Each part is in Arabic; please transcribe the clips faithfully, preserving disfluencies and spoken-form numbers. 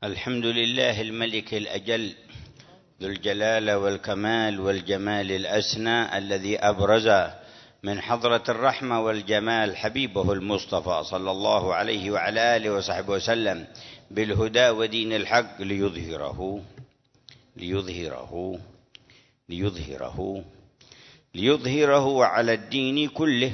الحمد لله الملك الأجل ذو الجلال والكمال والجمال الأسنى الذي أبرز من حضرة الرحمة والجمال حبيبه المصطفى صلى الله عليه وعلى آله وصحبه وسلم بالهدى ودين الحق ليظهره ليظهره ليظهره ليظهره على الدين كله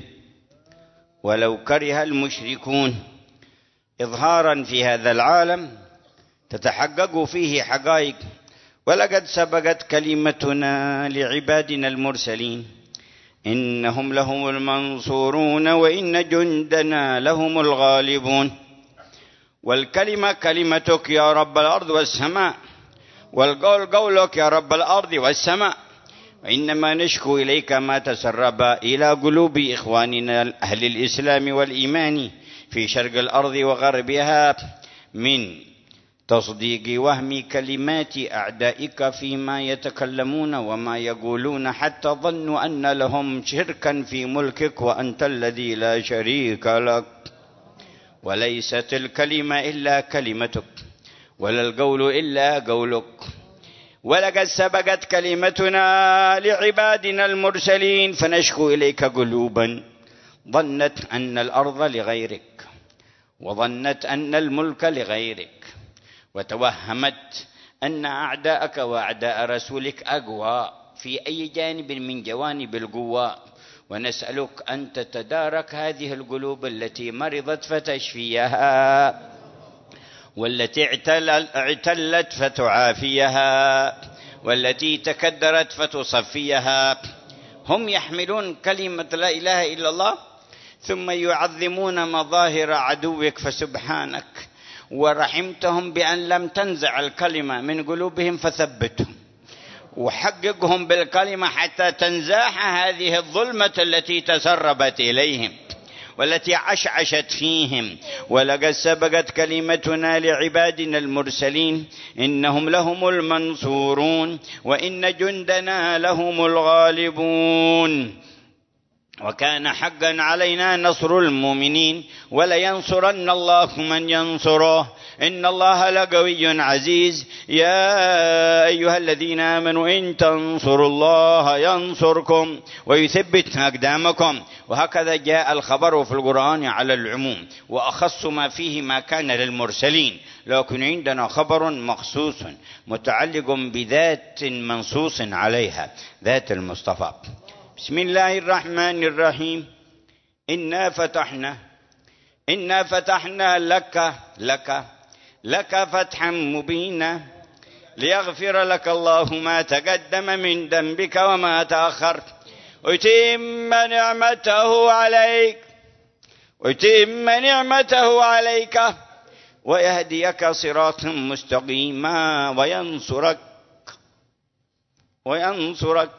ولو كره المشركون. إظهارا في هذا العالم تتحقق فيه حقائق، ولقد سبقت كلمتنا لعبادنا المرسلين إنهم لهم المنصورون وإن جندنا لهم الغالبون. والكلمة كلمتك يا رب الأرض والسماء، والقول قولك يا رب الأرض والسماء. وإنما نشكو إليك ما تسرب إلى قلوب إخواننا أهل الإسلام والإيمان في شرق الأرض وغربها من تصديق وهم كلمات أعدائك فيما يتكلمون وما يقولون، حتى ظنوا أن لهم شركا في ملكك وأنت الذي لا شريك لك. وليست الكلمة إلا كلمتك، ولا القول إلا قولك. ولقد سبقت كلمتنا لعبادنا المرسلين فنشكو إليك قلوبا ظنت أن الأرض لغيرك، وظنت أن الملك لغيرك، وتوهمت أن أعداءك وأعداء رسولك أقوى في أي جانب من جوانب القوى. ونسألك أن تتدارك هذه القلوب التي مرضت فتشفيها، والتي اعتلت فتعافيها، والتي تكدرت فتصفيها. هم يحملون كلمة لا إله إلا الله ثم يعظمون مظاهر عدوك، فسبحانك ورحمتهم بأن لم تنزع الكلمة من قلوبهم فثبتهم، وحققهم بالكلمة حتى تنزاح هذه الظلمة التي تسربت إليهم والتي عشعشت فيهم. ولقد سبقت كلمتنا لعبادنا المرسلين إنهم لهم المنصورون وإن جندنا لهم الغالبون. وكان حقا علينا نصر المؤمنين ولينصرن الله من ينصره إن الله لقوي عزيز. يا أيها الذين آمنوا إن تنصروا الله ينصركم ويثبت أقدامكم. وهكذا جاء الخبر في القرآن على العموم، وأخص ما فيه ما كان للمرسلين، لكن عندنا خبر مخصوص متعلق بذات منصوص عليها، ذات المصطفى. بسم الله الرحمن الرحيم. إنا فتحنا إنا فتحنا لك لك لك فتحا مبينا ليغفر لك الله ما تقدم من ذنبك وما تأخر، ويتم نعمته عليك ويتم نعمته عليك ويهديك صراطا مستقيما وينصرك وينصرك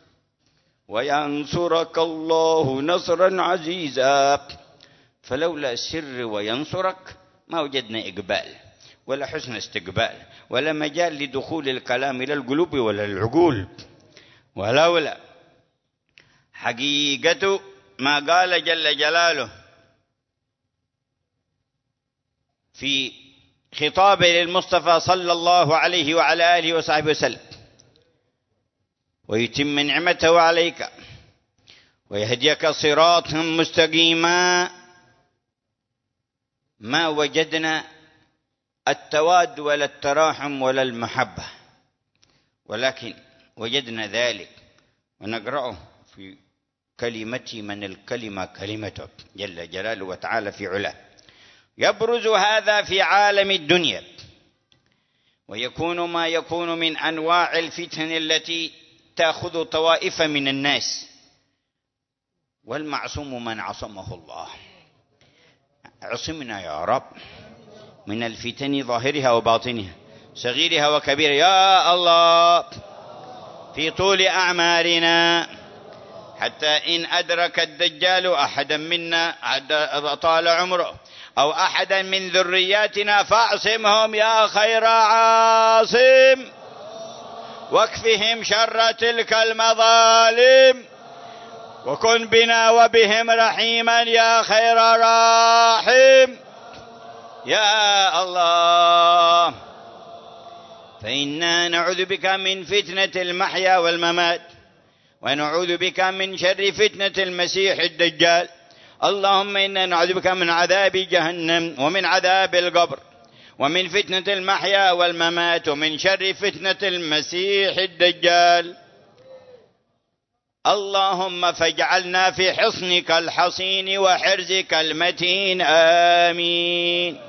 وينصرك الله نصرا عزيزا. فلولا السر وينصرك ما وجدنا إقبال ولا حسن استقبال ولا مجال لدخول الكلام إلى القلوب ولا العقول. ولولا حقيقة ما قال جل جلاله في خطابه للمصطفى صلى الله عليه وعلى آله وصحبه وسلم: ويتم نعمته عليك ويهديك صراطا مستقيما، ما وجدنا التواد ولا التراحم ولا المحبة، ولكن وجدنا ذلك. ونقرأه في كلمتي من الكلمة كلمته جل جلاله وتعالى في علاه. يبرز هذا في عالم الدنيا، ويكون ما يكون من أنواع الفتن التي تأخذ طوائف من الناس، والمعصوم من عصمه الله. عصمنا يا رب من الفتن ظاهرها وباطنها صغيرها وكبيرها يا الله في طول أعمارنا، حتى إن أدرك الدجال أحدا منا طال عمره أو أحدا من ذرياتنا فاعصمهم يا خير عاصم، واكفهم شر تلك المظالم، وكن بنا وبهم رحيما يا خير راحم. يا الله فإنا نعوذ بك من فتنة المحيا والممات، ونعوذ بك من شر فتنة المسيح الدجال. اللهم إنا نعوذ بك من عذاب جهنم ومن عذاب القبر ومن فتنة المحيا والممات ومن شر فتنة المسيح الدجال. اللهم فاجعلنا في حصنك الحصين وحرزك المتين، آمين.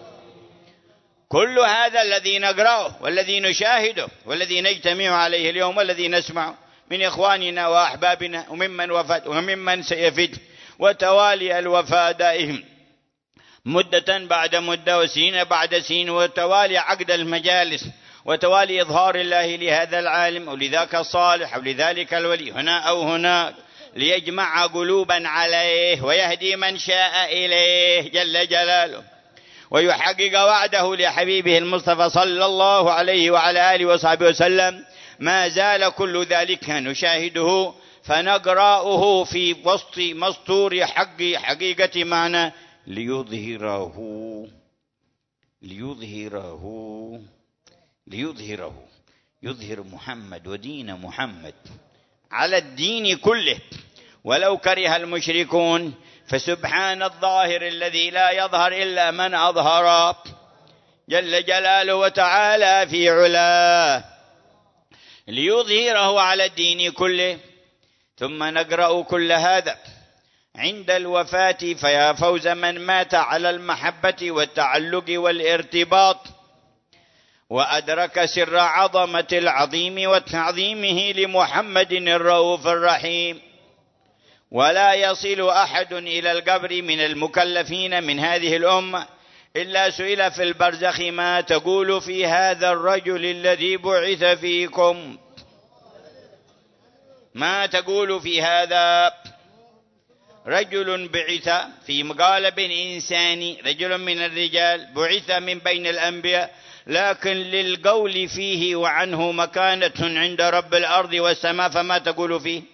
كل هذا الذي نقرأه والذي نشاهده والذي نجتمع عليه اليوم والذي نسمعه من إخواننا وأحبابنا وممن وفات وممن سيفت، وتوالي الوفاة دائهم مدة بعد مدة وسنين بعد سنين، وتوالي عقد المجالس وتوالي إظهار الله لهذا العالم أو لذاك الصالح أو لذلك الولي هنا أو هناك، ليجمع قلوبا عليه ويهدي من شاء إليه جل جلاله، ويحقق وعده لحبيبه المصطفى صلى الله عليه وعلى آله وصحبه وسلم. ما زال كل ذلك نشاهده فنقرأه في وسط مسطور حق حقيقة معنى ليظهره ليظهره ليظهره يظهر محمد ودين محمد على الدين كله ولو كره المشركون. فسبحان الظاهر الذي لا يظهر إلا من أظهر جل جلاله وتعالى في علاه، ليظهره على الدين كله. ثم نقرأ كل هذا عند الوفاة، فيا فوز من مات على المحبة والتعلق والارتباط، وأدرك سر عظمة العظيم وتعظيمه لمحمد الرؤوف الرحيم. ولا يصل أحد إلى القبر من المكلفين من هذه الأمة إلا سئل في البرزخ: ما تقول في هذا الرجل الذي بعث فيكم؟ ما تقول في هذا رجل بعث في مقالب إنساني، رجل من الرجال بعث من بين الأنبياء، لكن للقول فيه وعنه مكانة عند رب الأرض والسماء، فما تقول فيه؟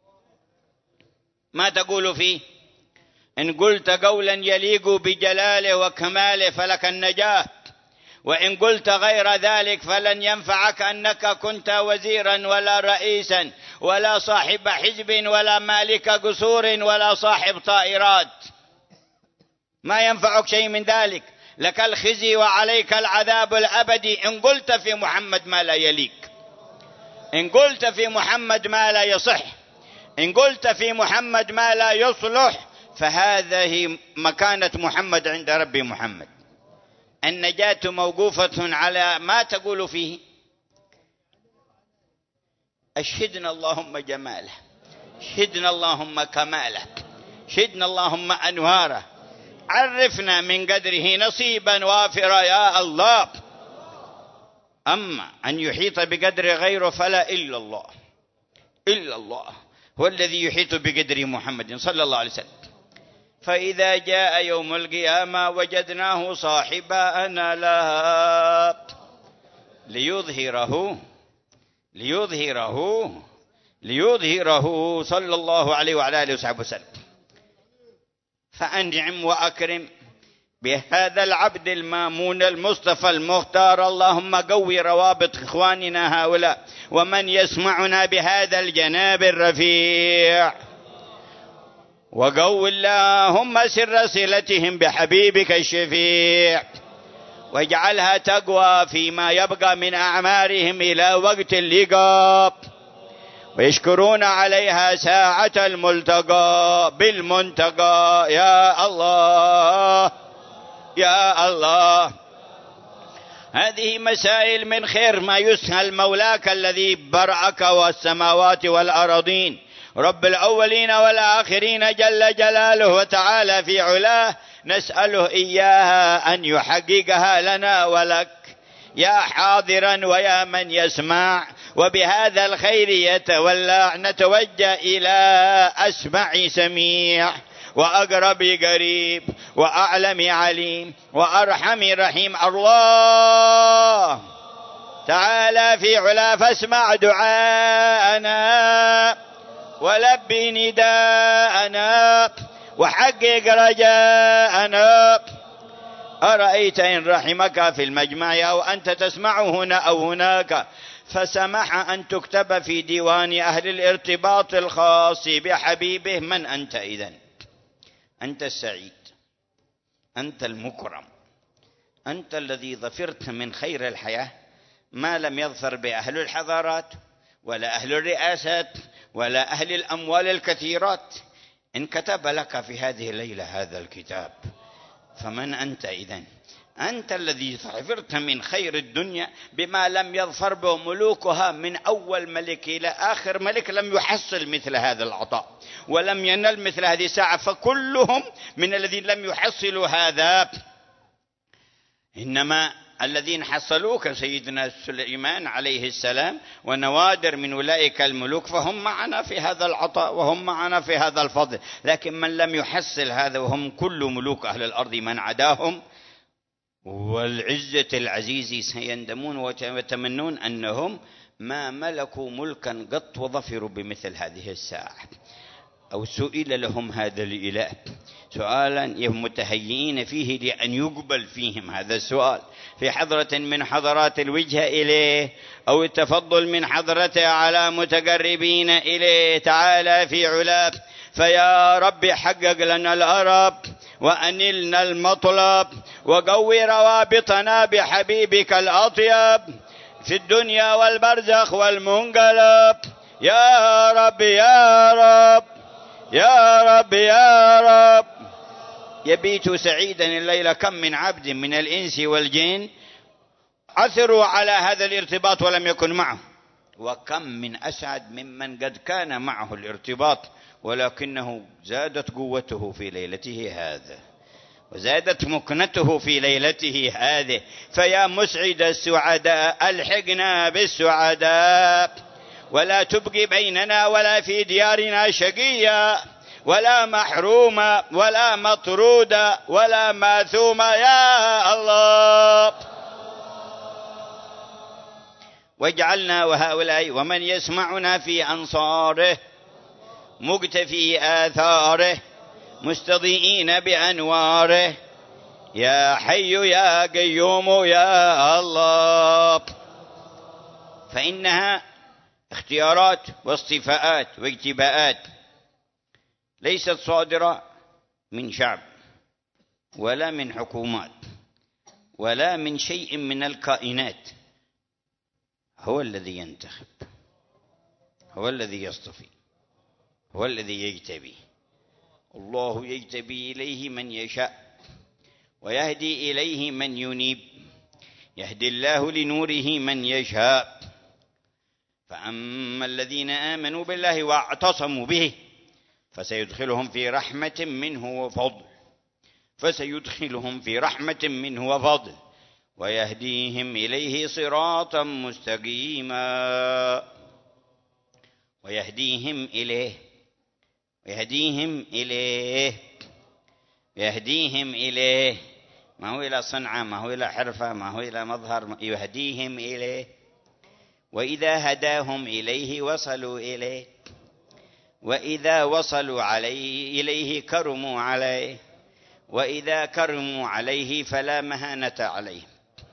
ما تقول فيه؟ إن قلت قولا يليق بجلاله وكماله فلك النجاة، وإن قلت غير ذلك فلن ينفعك أنك كنت وزيرا ولا رئيسا ولا صاحب حزب ولا مالك قصور ولا صاحب طائرات، ما ينفعك شيء من ذلك. لك الخزي وعليك العذاب الأبدي إن قلت في محمد ما لا يليق، إن قلت في محمد ما لا يصح، إن قلت في محمد ما لا يصلح، فهذه مكانة محمد عند ربي محمد. النجاة موقوفة على ما تقول فيه. أشهدنا اللهم جماله، شهدنا اللهم كماله، شهدنا اللهم أنواره، عرفنا من قدره نصيبا وافرا يا الله. أما أن يحيط بقدر غيره فلا إلا الله، إلا الله هو الذي يحيط بقدر محمد صلى الله عليه وسلم. فإذا جاء يوم القيامة وجدناه صاحب أنا لها ليظهره ليظهره ليظهره صلى الله عليه وعلى آله وصحبه وسلم. فأنعم وأكرم بهذا العبد المامون المصطفى المختار. اللهم قوي روابط إخواننا هؤلاء ومن يسمعنا بهذا الجناب الرفيع، وقو اللهم سر صلتهم بحبيبك الشفيع، واجعلها تقوى فيما يبقى من أعمارهم إلى وقت اللقاء، ويشكرون عليها ساعة الملتقى بالمنتقى يا الله يا الله. هذه مسائل من خير ما يسهل مولاك الذي برأك والسماوات والأرضين، رب الأولين والآخرين جل جلاله وتعالى في علاه، نسأله إياها أن يحققها لنا ولك يا حاضرا ويا من يسمع. وبهذا الخير يتولى نتوجه إلى أسمع سميع وأقرب قريب وأعلم عليم وأرحم رحيم. الله تعالى في علا فاسمع دعاءنا ولبي نداءنا وحقق رجاءنا. أرأيت إن رحمك في المجمع أو أنت تسمع هنا أو هناك، فسمح أن تكتب في ديوان أهل الارتباط الخاص بحبيبه. من أنت إذن؟ أنت السعيد، أنت المكرم، أنت الذي ظفرت من خير الحياة ما لم يظفر بأهل الحضارات ولا أهل الرئاسات ولا أهل الأموال الكثيرات. إن كتب لك في هذه الليلة هذا الكتاب، فمن أنت إذن؟ أنت الذي ظفرت من خير الدنيا بما لم يظفر به ملوكها، من أول ملك إلى آخر ملك لم يحصل مثل هذا العطاء ولم ينل مثل هذه الساعة، فكلهم من الذين لم يحصلوا هذا. إنما الذين حصلوه كسيدنا سليمان عليه السلام ونوادر من أولئك الملوك، فهم معنا في هذا العطاء وهم معنا في هذا الفضل. لكن من لم يحصل هذا، وهم كل ملوك أهل الأرض من عداهم، والعزة العزيز سيندمون ويتمنون أنهم ما ملكوا ملكا قط وظفروا بمثل هذه الساعة. أو سئل لهم هذا الإله سؤالا متهيئين فيه لأن يقبل فيهم هذا السؤال في حضرة من حضرات الوجهة إليه، أو التفضل من حضرته على متقربين إليه تعالى في علاه. فيا رب حقق لنا الأرب وأنلنا المطلب، وقوي روابطنا بحبيبك الأطيب في الدنيا والبرزخ والمنقلب. يا رب يا رب يا رب يا رب. يبيت سعيدا الليلة كم من عبد من الإنس والجن عثروا على هذا الارتباط ولم يكن معه، وكم من أسعد ممن قد كان معه الارتباط ولكنه زادت قوته في ليلته هذا وزادت مكنته في ليلته هذه. فيا مسعد السعداء ألحقنا بالسعداء، ولا تبقي بيننا ولا في ديارنا شقيا ولا محروما ولا مطرودا ولا ماثوما يا الله. واجعلنا وهؤلاء ومن يسمعنا في أنصاره مقتفي آثاره مستضيئين بأنواره. يا حي يا قيوم يا الله. فإنها اختيارات واصطفاءات واجتباءات ليست صادرة من شعب ولا من حكومات ولا من شيء من الكائنات. هو الذي ينتخب، هو الذي يصطفي، هو الذي يجتبي. الله يجتبي إليه من يشاء ويهدي إليه من ينيب. يهدي الله لنوره من يشاء. فأما الذين آمنوا بالله واعتصموا به فسيدخلهم في رحمة منه وفضل فسيدخلهم في رحمة منه وفضل ويهديهم إليه صراطا مستقيما. ويهديهم إليه ويهديهم إليه يهديهم إليه ما هو إلى صنعة، ما هو إلى حرفة، ما هو إلى مظهر، يهديهم إليه. وإذا هداهم إليه وصلوا إليه، وإذا وصلوا عليه إليه كرموا عليه، وإذا كرموا عليه فلا مهانة عليهم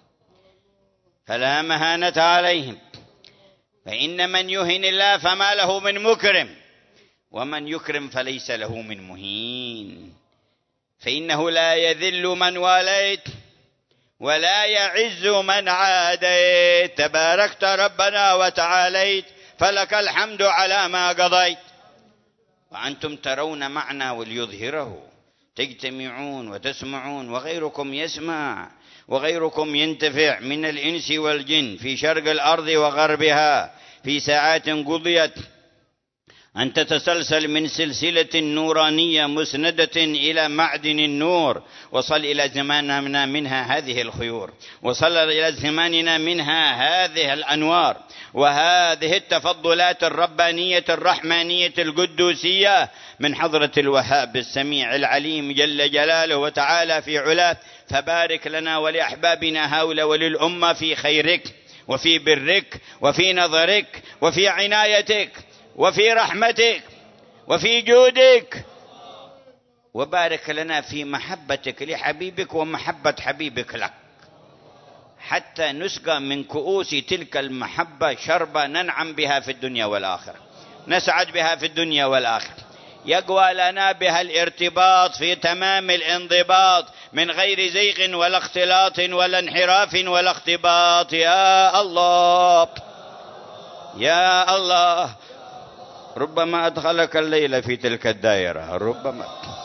فلا مهانة عليهم. فإن من يهن الله فما له من مكرم، ومن يكرم فليس له من مهين. فإنه لا يذل من واليت ولا يعز من عاديت. تباركت ربنا وتعاليت، فلك الحمد على ما قضيت. وأنتم ترون معنا وليظهره، تجتمعون وتسمعون وغيركم يسمع وغيركم ينتفع من الإنس والجن في شرق الأرض وغربها في ساعات قضيت أن تتسلسل من سلسلة نورانية مسندة إلى معدن النور. وصل إلى زماننا منها هذه الخيور، وصل إلى زماننا منها هذه الأنوار وهذه التفضلات الربانية الرحمانية القدوسية من حضرة الوهاب السميع العليم جل جلاله وتعالى في علاه. فبارك لنا ولأحبابنا هؤلاء وللأمة في خيرك وفي برك وفي نظرك وفي عنايتك وفي رحمتك وفي جودك. وبارك لنا في محبتك لحبيبك ومحبة حبيبك لك، حتى نسقى من كؤوس تلك المحبة شربة ننعم بها في الدنيا والآخرة، نسعد بها في الدنيا والآخرة، يقوى لنا بها الارتباط في تمام الانضباط من غير زيغ ولا اختلاط ولا انحراف ولا اختباط. يا الله يا الله، ربما أدخلك الليل في تلك الدائرة، ربما،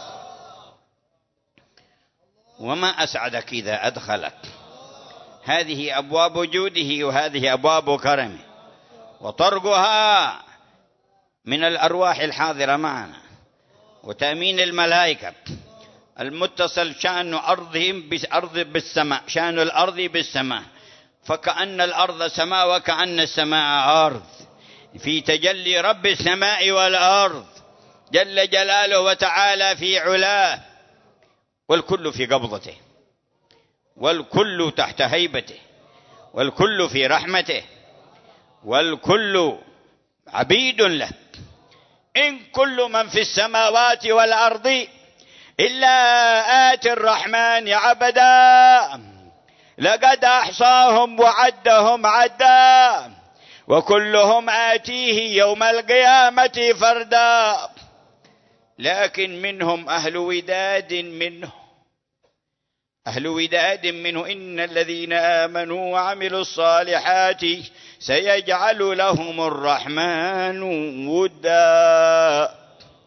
وما أسعدك إذا أدخلك. هذه أبواب جوده وهذه أبواب كرمه، وطرقها من الأرواح الحاضرة معنا، وتأمين الملائكة المتصل شأن أرضهم بأرض بالسماء، شأن الأرض بالسماء، فكأن الأرض سماء وكأن السماء أرض، في تجلي رب السماء والأرض جل جلاله وتعالى في علاه، والكل في قبضته، والكل تحت هيبته، والكل في رحمته، والكل عبيد له. إن كل من في السماوات والأرض إلا آتي الرحمن عبدا، لقد أحصاهم وعدهم عدا، وكلهم آتيه يوم القيامة فردا. لكن منهم أهل وداد منه، أهل وداد منه، إن الذين آمنوا وعملوا الصالحات سيجعل لهم الرحمن ودا،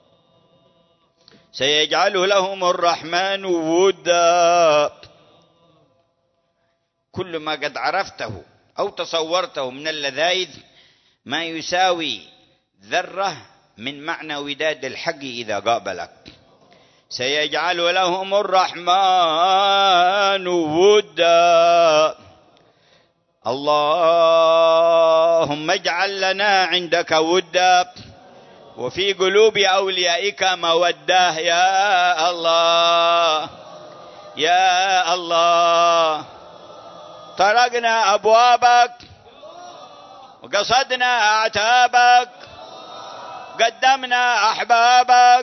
سيجعل لهم الرحمن ودا. كل ما قد عرفته أو تصورته من اللذائذ ما يساوي ذرة من معنى وداد الحق إذا قابلك. سيجعل لهم الرحمن ودا. اللهم اجعل لنا عندك ودا، وفي قلوب أوليائك مودة. يا الله يا الله، طرقنا أبوابك وقصدنا أعتابك، قدمنا أحبابك،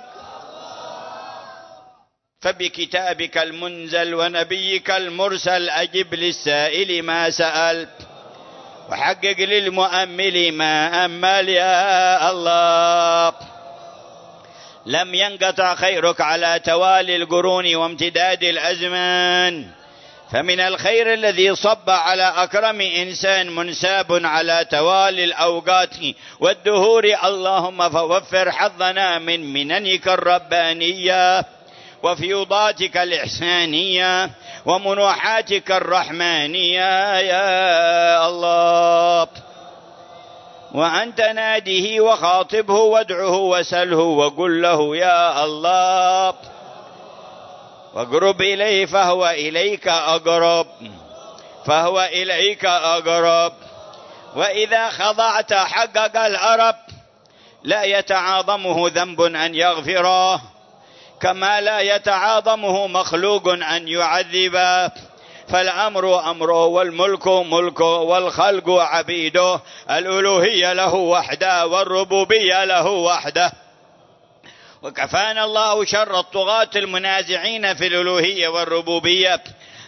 فبكتابك المنزل ونبيك المرسل أجب للسائل ما سأل، وحقق للمؤمل ما أمل. يا الله، لم ينقطع خيرك على توالي القرون وامتداد الأزمان، فمن الخير الذي صب على أكرم إنسان منساب على توالي الأوقات والدهور. اللهم فوفر حظنا من مننك الربانية وفيوضاتك الإحسانية ومنوحاتك الرحمانية. يا الله، وأنت ناديه وخاطبه وادعه وسله وقل له يا الله، واقرب إليه فهو إليك أقرب، فهو إليك أقرب. وإذا خضعت حقق الأرب، لا يتعاظمه ذنب أن يغفره، كما لا يتعاظمه مخلوق أن يعذبه. فالأمر أمره والملك ملكه والخلق عبيده، الألوهية له وحده والربوبية له وحده. وكفانا الله شر الطغاة المنازعين في الألوهية والربوبية،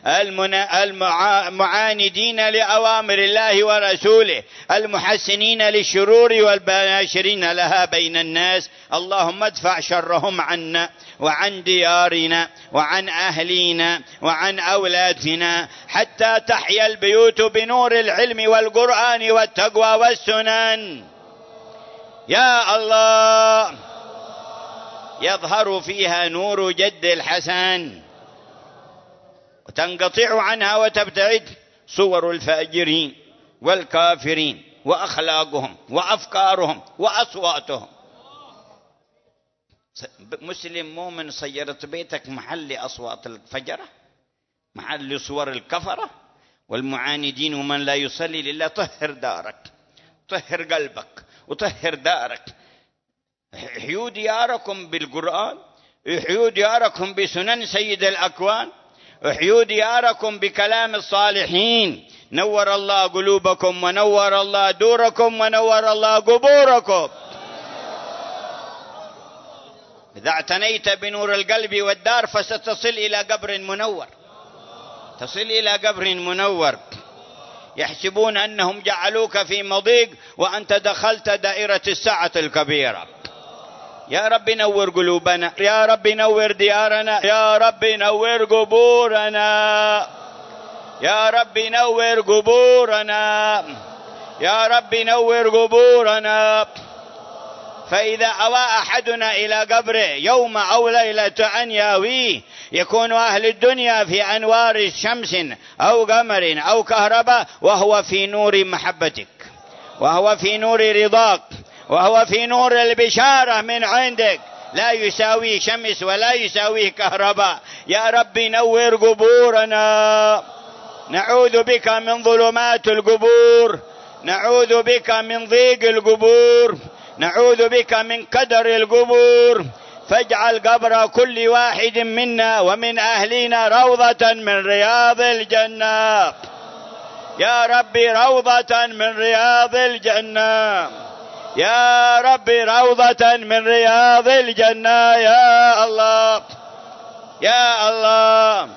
المعاندين لأوامر الله ورسوله، المحسنين للشرور والباشرين لها بين الناس. اللهم ادفع شرهم عنا وعن ديارنا وعن أهلينا وعن أولادنا، حتى تحيا البيوت بنور العلم والقرآن والتقوى والسنن. يا الله، يظهر فيها نور جد الحسن، وتنقطع عنها وتبتعد صور الفاجرين والكافرين وأخلاقهم وأفكارهم وأصواتهم. مسلم مؤمن صيرت بيتك محل أصوات الفجرة، محل صور الكفرة والمعاندين ومن لا يصلي لله. طهر دارك، طهر قلبك، وطهر دارك. احيوا دياركم بالقرآن، احيوا دياركم بسنن سيد الأكوان، احيوا دياركم بكلام الصالحين. نور الله قلوبكم ونور الله دوركم ونور الله قبوركم. إذا اعتنيت بنور القلب والدار فستصل إلى قبر منور، تصل إلى قبر منور. يحسبون أنهم جعلوك في مضيق وأنت دخلت دائرة السعة الكبيرة. يا رب نور قلوبنا، يا رب نور ديارنا، يا رب نور قبورنا، يا رب نور قبورنا، يا رب نور قبورنا. فإذا أوى أحدنا إلى قبره يوم أو ليلة أن ياويه يكون أهل الدنيا في أنوار شمس أو قمر أو كهرباء، وهو في نور محبتك، وهو في نور رضاك، وهو في نور البشارة من عندك، لا يساوي شمس ولا يساوي كهرباء. يا رب نور قبورنا، نعوذ بك من ظلمات القبور، نعوذ بك من ضيق القبور، نعوذ بك من كدر القبور. فاجعل قبر كل واحد منا ومن أهلنا روضة من رياض الجنة، يا رب روضة من رياض الجنة، يا رب روضة من رياض الجنة، يا الله يا الله.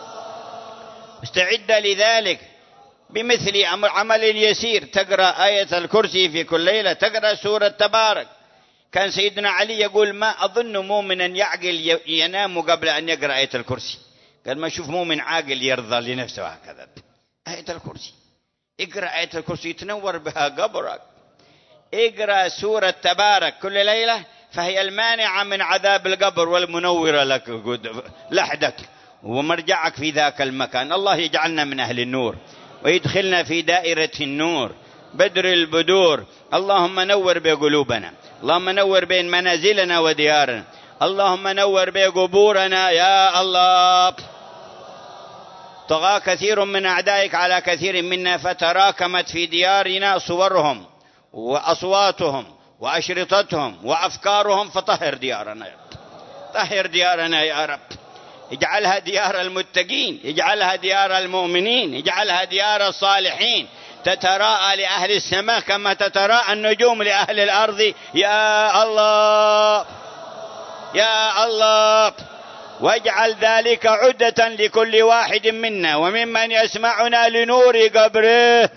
استعد لذلك بمثل عمل يسير، تقرأ آية الكرسي في كل ليلة، تقرأ سورة تبارك. كان سيدنا علي يقول ما أظن مؤمنا يعقل ينام قبل أن يقرأ آية الكرسي. قال ما أشوف مؤمن عاقل يرضى لنفسه هكذا. آية الكرسي، اقرأ آية الكرسي تنور بها قبرك. اقرأ سورة تبارك كل ليلة، فهي المانعة من عذاب القبر والمنورة لك لحدك ومرجعك في ذاك المكان. الله يجعلنا من أهل النور ويدخلنا في دائرة النور بدر البدور. اللهم نور بقلوبنا، اللهم نور بين منازلنا وديارنا، اللهم نور بقبورنا يا الله. طغى كثير من أعدائك على كثير منا، فتراكمت في ديارنا صورهم وأصواتهم وأشرطتهم وأفكارهم، فطهر ديارنا، طهر ديارنا يا رب. اجعلها ديار المتقين، اجعلها ديار المؤمنين، اجعلها ديار الصالحين، تتراءى لأهل السماء كما تتراءى النجوم لأهل الأرض يا الله يا الله. واجعل ذلك عدة لكل واحد منا وممن يسمعنا لنور قبره،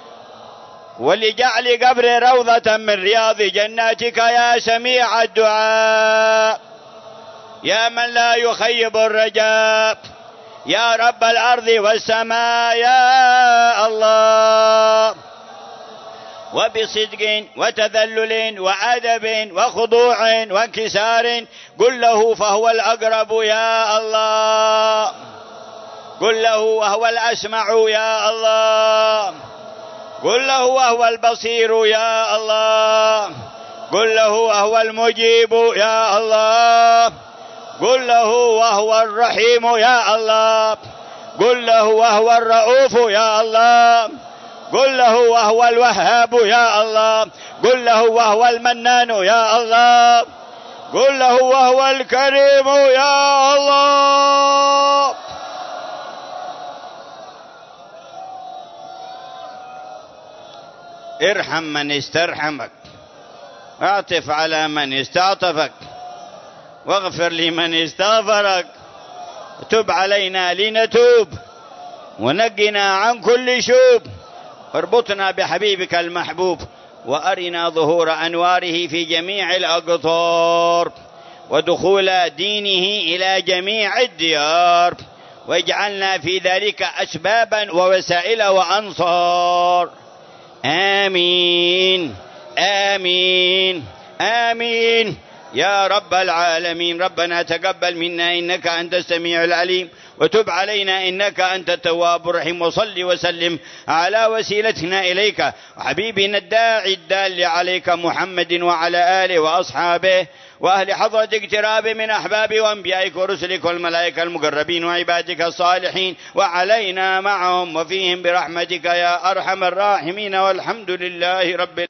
ولجعل قبر روضة من رياض جناتك يا سميع الدعاء، يا من لا يخيب الرجاء، يا رب الأرض والسماء يا الله. وبصدق وتذلل وأدب وخضوع وانكسار قل له فهو الأقرب يا الله، قل له وهو الأسمع يا الله، قل له وهو البصير يا الله، قل له وهو المجيب يا الله، قل له وهو الرحيم يا الله، قل له وهو الرؤوف يا الله، قل له وهو الوهاب يا الله، قل له وهو المنان يا الله، قل له وهو الكريم يا الله. ارحم من استرحمك، اعطف على من استعطفك، واغفر لمن استغفرك، تب علينا لنتوب، ونقنا عن كل شوب، اربطنا بحبيبك المحبوب، وأرنا ظهور أنواره في جميع الأقطار، ودخول دينه إلى جميع الديار، واجعلنا في ذلك أسبابا ووسائل وأنصار. آمين آمين آمين يا رب العالمين. ربنا تقبل منا إنك أنت السميع العليم، وتب علينا إنك أنت التواب الرحيم. وصل وسلم على وسيلتنا إليك وحبيبنا الداعي الدال عليك محمد وعلى آله وأصحابه وأهل حضرة اقتراب من أحباب وأنبيائك ورسلك والملائكة المقربين وعبادك الصالحين، وعلينا معهم وفيهم برحمتك يا أرحم الراحمين. والحمد لله رب